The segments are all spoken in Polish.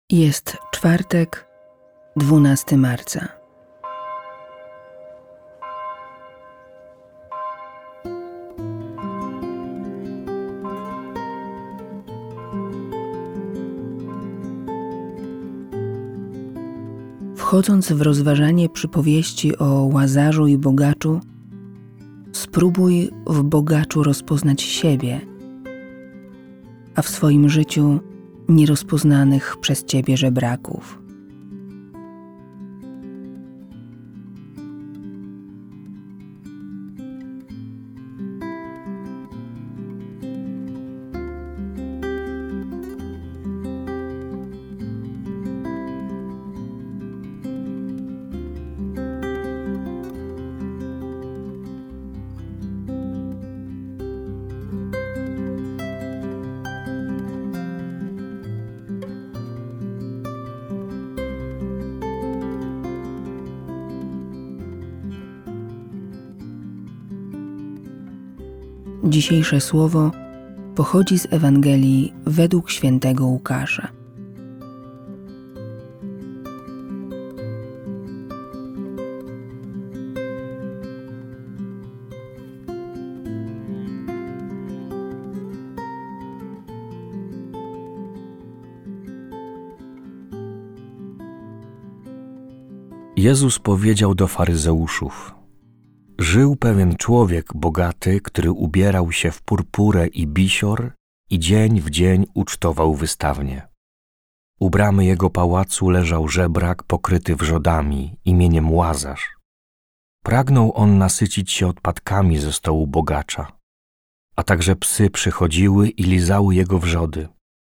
Jest czwartek, 12 marca. Wchodząc w rozważanie przypowieści o Łazarzu i bogaczu, spróbuj w bogaczu rozpoznać siebie, a w swoim życiu nierozpoznanych przez ciebie żebraków. Dzisiejsze słowo pochodzi z Ewangelii według świętego Łukasza. Jezus powiedział do faryzeuszów: Żył pewien człowiek bogaty, który ubierał się w purpurę i bisior i dzień w dzień ucztował wystawnie. U bramy jego pałacu leżał żebrak pokryty wrzodami imieniem Łazarz. Pragnął on nasycić się odpadkami ze stołu bogacza, a także psy przychodziły i lizały jego wrzody.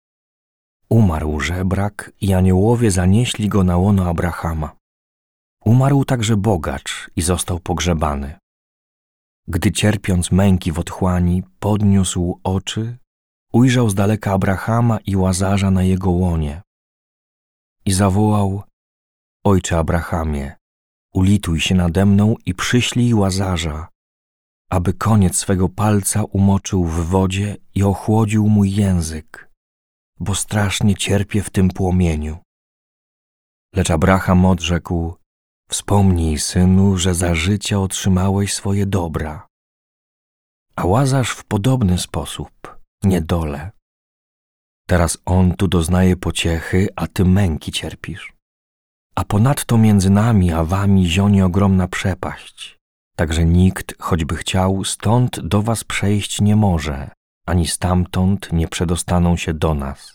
Umarł żebrak i aniołowie zanieśli go na łono Abrahama. Umarł także bogacz i został pogrzebany. Gdy cierpiąc męki w otchłani, podniósł oczy, ujrzał z daleka Abrahama i Łazarza na jego łonie i zawołał: Ojcze Abrahamie, ulituj się nade mną i przyślij Łazarza, aby koniec swego palca umoczył w wodzie i ochłodził mój język, bo strasznie cierpię w tym płomieniu. Lecz Abraham odrzekł: Wspomnij, synu, że za życia otrzymałeś swoje dobra, a Łazarz w podobny sposób, niedole. Teraz on tu doznaje pociechy, a ty męki cierpisz. A ponadto między nami a wami zionie ogromna przepaść, tak że nikt, choćby chciał, stąd do was przejść nie może, ani stamtąd nie przedostaną się do nas.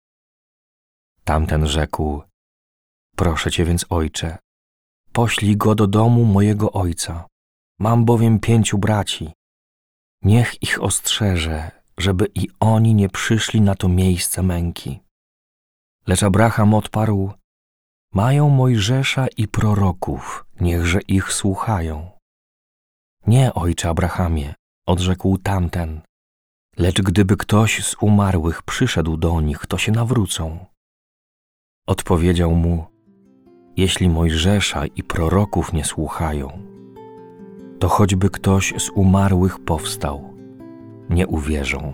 Tamten rzekł: Proszę cię więc, ojcze, poślij go do domu mojego ojca. Mam bowiem 5 braci. Niech ich ostrzeże, żeby i oni nie przyszli na to miejsce męki. Lecz Abraham odparł: Mają Mojżesza i proroków, niechże ich słuchają. Nie, ojcze Abrahamie, odrzekł tamten, lecz gdyby ktoś z umarłych przyszedł do nich, to się nawrócą. Odpowiedział mu: Jeśli Mojżesza i proroków nie słuchają, to choćby ktoś z umarłych powstał, nie uwierzą.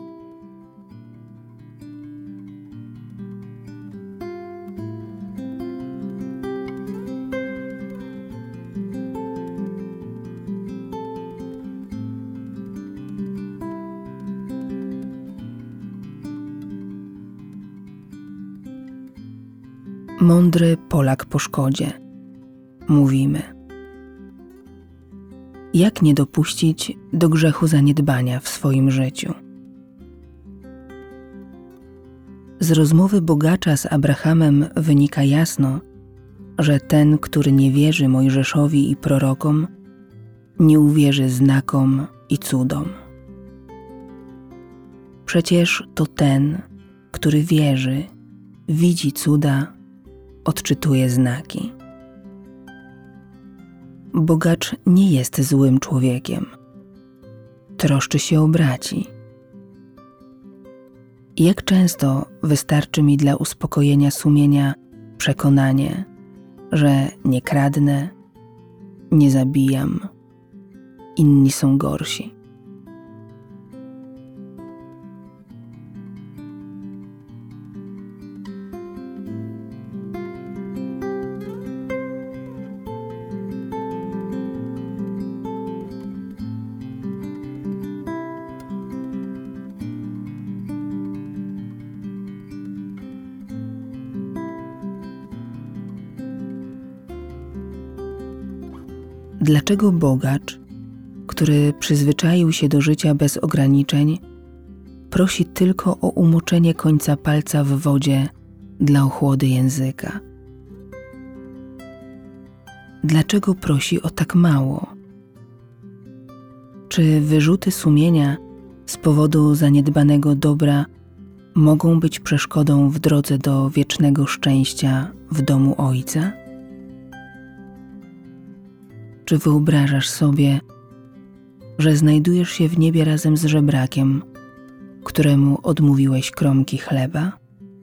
Mądry Polak po szkodzie. Mówimy. Jak nie dopuścić do grzechu zaniedbania w swoim życiu? Z rozmowy bogacza z Abrahamem wynika jasno, że ten, który nie wierzy Mojżeszowi i prorokom, nie uwierzy znakom i cudom. Przecież to ten, który wierzy, widzi cuda, odczytuje znaki. Bogacz nie jest złym człowiekiem. Troszczy się o braci. Jak często wystarczy mi dla uspokojenia sumienia przekonanie, że nie kradnę, nie zabijam, inni są gorsi. Dlaczego bogacz, który przyzwyczaił się do życia bez ograniczeń, prosi tylko o umoczenie końca palca w wodzie dla ochłody języka? Dlaczego prosi o tak mało? Czy wyrzuty sumienia z powodu zaniedbanego dobra mogą być przeszkodą w drodze do wiecznego szczęścia w domu Ojca? Czy wyobrażasz sobie, że znajdujesz się w niebie razem z żebrakiem, któremu odmówiłeś kromki chleba?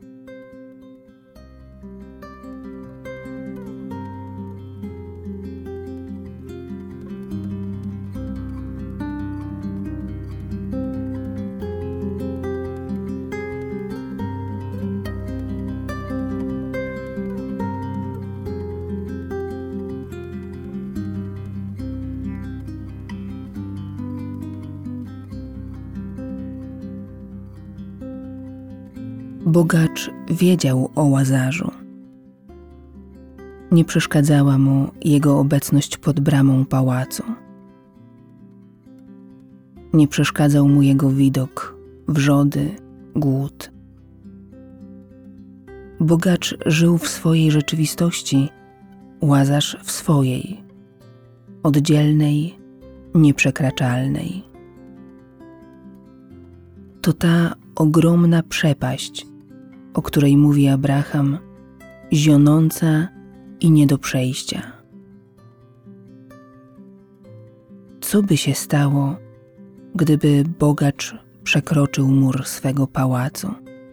Bogacz wiedział o Łazarzu. Nie przeszkadzała mu jego obecność pod bramą pałacu. Nie przeszkadzał mu jego widok, wrzody, głód. Bogacz żył w swojej rzeczywistości, Łazarz w swojej, oddzielnej, nieprzekraczalnej. To ta ogromna przepaść, o której mówi Abraham, zionąca i nie do przejścia. Co by się stało, gdyby bogacz przekroczył mur swego pałacu?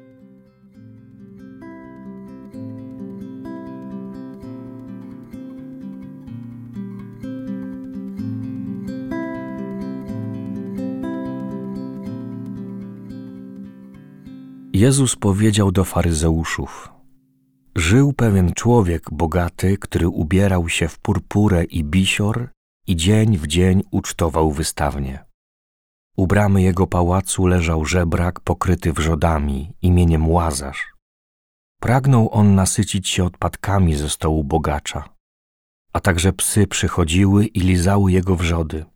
Jezus powiedział do faryzeuszów: Żył pewien człowiek bogaty, który ubierał się w purpurę i bisior i dzień w dzień ucztował wystawnie. U bramy jego pałacu leżał żebrak pokryty wrzodami imieniem Łazarz. Pragnął on nasycić się odpadkami ze stołu bogacza, a także psy przychodziły i lizały jego wrzody.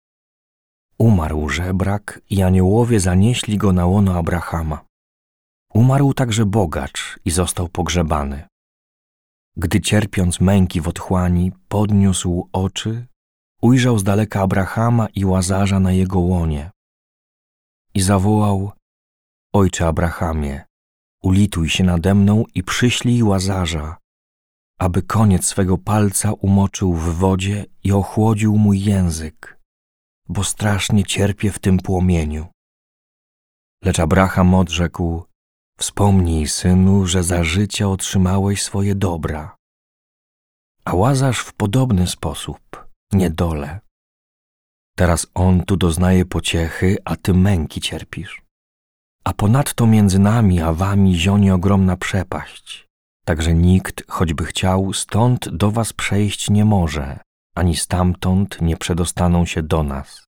Umarł żebrak i aniołowie zanieśli go na łono Abrahama. Umarł także bogacz i został pogrzebany. Gdy cierpiąc męki w otchłani, podniósł oczy, ujrzał z daleka Abrahama i Łazarza na jego łonie i zawołał: Ojcze Abrahamie, ulituj się nade mną i przyślij Łazarza, aby koniec swego palca umoczył w wodzie i ochłodził mój język, bo strasznie cierpię w tym płomieniu. Lecz Abraham odrzekł: Wspomnij, synu, że za życia otrzymałeś swoje dobra, a Łazarz w podobny sposób, niedole. Teraz on tu doznaje pociechy, a ty męki cierpisz. A ponadto między nami a wami zionie ogromna przepaść, tak że nikt, choćby chciał, stąd do was przejść nie może, ani stamtąd nie przedostaną się do nas.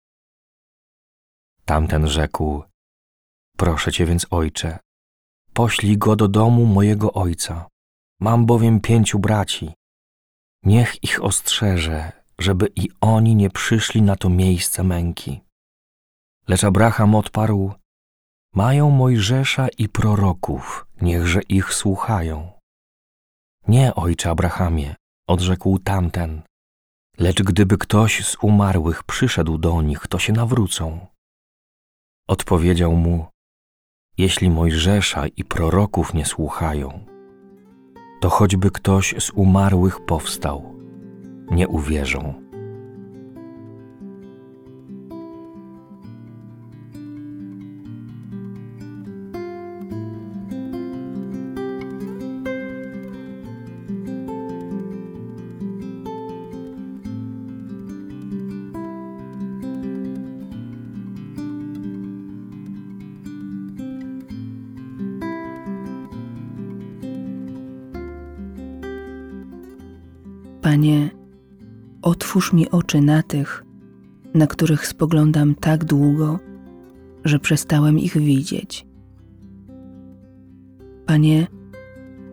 Tamten rzekł: Proszę cię więc, ojcze, poślij go do domu mojego ojca. Mam bowiem 5 braci. Niech ich ostrzeże, żeby i oni nie przyszli na to miejsce męki. Lecz Abraham odparł: Mają Mojżesza i proroków, niechże ich słuchają. Nie, ojcze Abrahamie, odrzekł tamten, lecz gdyby ktoś z umarłych przyszedł do nich, to się nawrócą. Odpowiedział mu: Jeśli Mojżesza i proroków nie słuchają, to choćby ktoś z umarłych powstał, nie uwierzą. Panie, otwórz mi oczy na tych, na których spoglądam tak długo, że przestałem ich widzieć. Panie,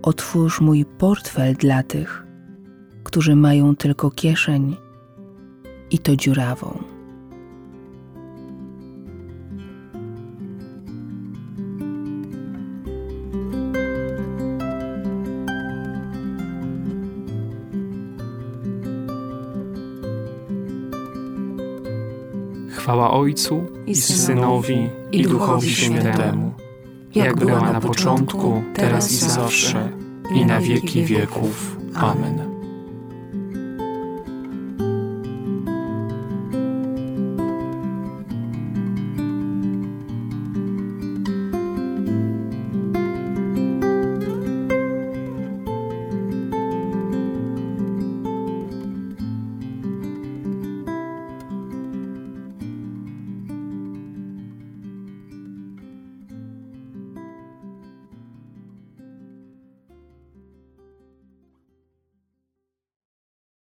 otwórz mój portfel dla tych, którzy mają tylko kieszeń, i to dziurawą. Chwała Ojcu i Synowi, i Duchowi Świętemu, jak była na początku, teraz i zawsze, i na wieki wieków. Amen.